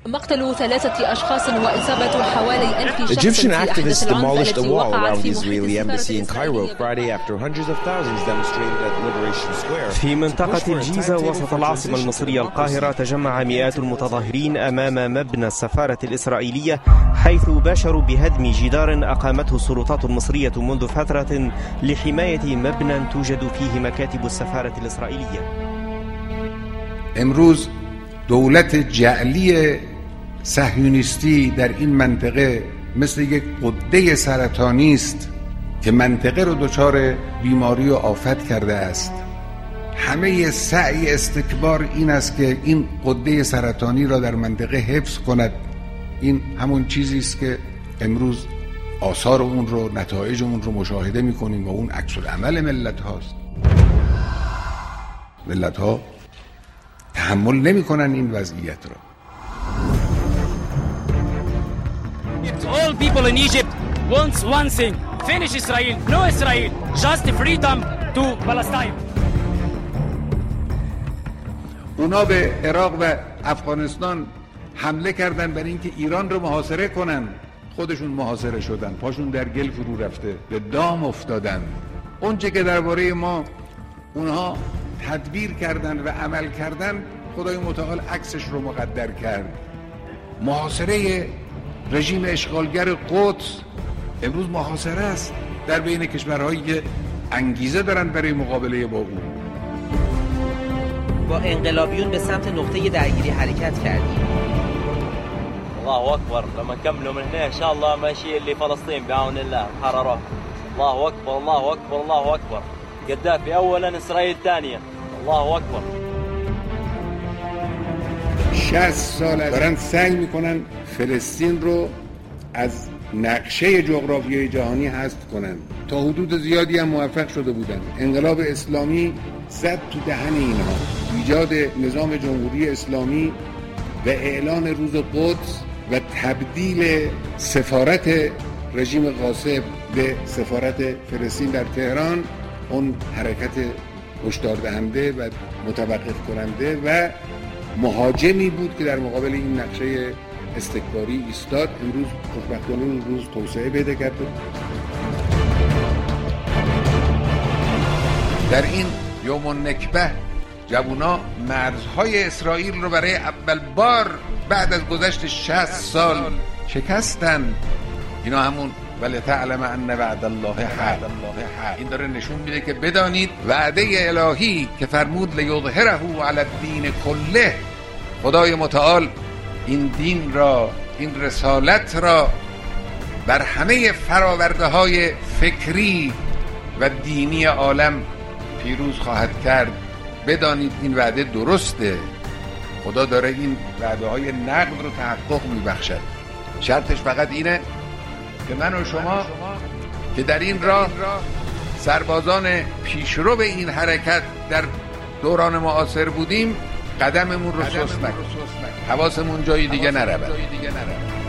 مقتل 3 أشخاص وإصابة حوالي 1000 شخص. Egyptian activists demolished a wall around the Israeli embassy in Cairo Friday after hundreds of thousands demonstrated at Liberation Square. في منطقة الجيزة وسط العاصمة المصرية القاهرة تجمع مئات المتظاهرين أمام مبنى السفارة الإسرائيلية، حيث باشروا بهدم جدار أقامته السلطات المصرية منذ فترة لحماية مبنى توجد فيه مكاتب السفارة الإسرائيلية. امروز دولت جعلی صهیونیستی در این منطقه مثل یک غده سرطانی است که منطقه رو دچار بیماری و آفت کرده است. همه سعی استکبار این است که این غده سرطانی را در منطقه حفظ کند. این همون چیزی است که امروز آثار اون رو، نتایج اون رو مشاهده می‌کنیم و اون عکس العمل ملت هاست. ملت ها تحمل نمی‌کنن این وضعیت را. All people in Egypt wants one thing: finish Israel, no Israel, just freedom to Palestine. اونا به عراق و افغانستان حمله کردن برای اینکه ایران رو محاصره کنن. خودشون محاصره شدن، پاشون در گل فرو رفته، به دام افتادن. اونچه که درباره ما اونها تدبیر کردن و عمل کردن، خدای متعال عکسش رو مقدر کرد. محاصره رژیم اشغالگر قدس امروز محاصره است در بین کشورهایی که انگیزه دارن برای مقابله با اون. با انقلابیون به سمت نقطه درگیری حرکت کردیم. الله اکبر. لما نكملوا من هنا ان شاء الله ماشي اللي فلسطين بعون الله حرره. الله اکبر الله اکبر الله اکبر. قذافي اولا اسرائيل ثانيا. الله اکبر. 60 سال دارن سعی میکنن فلسطین رو از نقشه جغرافیای جهانی حذف کنن. تا حدود زیادی هم موفق شده بودن. انقلاب اسلامی زد تو دهن اینها. ایجاد نظام جمهوری اسلامی و اعلان روز قدس و تبدیل سفارت رژیم غاصب به سفارت فلسطین در تهران، اون حرکت هشدار دهنده و متوقف کننده و مهاجمی بود که در مقابل این نقشه استکباری ایستاد. امروز خوشبختانه اون روز توسعه پیدا کرده. در این یوم النکبه جوونا مرزهای اسرائیل رو برای اول بار بعد از گذشت 60 سال شکستن. اینا همون ولی تعلم ان وعد الله حق. این داره نشون میده که بدانید وعده الهی که فرمود لیظهره علی الدین کله، خدای متعال این دین را، این رسالت را بر همه فراورده های فکری و دینی عالم پیروز خواهد کرد. بدانید این وعده درسته. خدا داره این وعده های نقد رو تحقق میبخشد. شرطش فقط اینه که من و شما که در این راه سربازان پیشرو به این حرکت در دوران معاصر بودیم قدممون رو سست نکنیم، حواسمون جای دیگه نرود.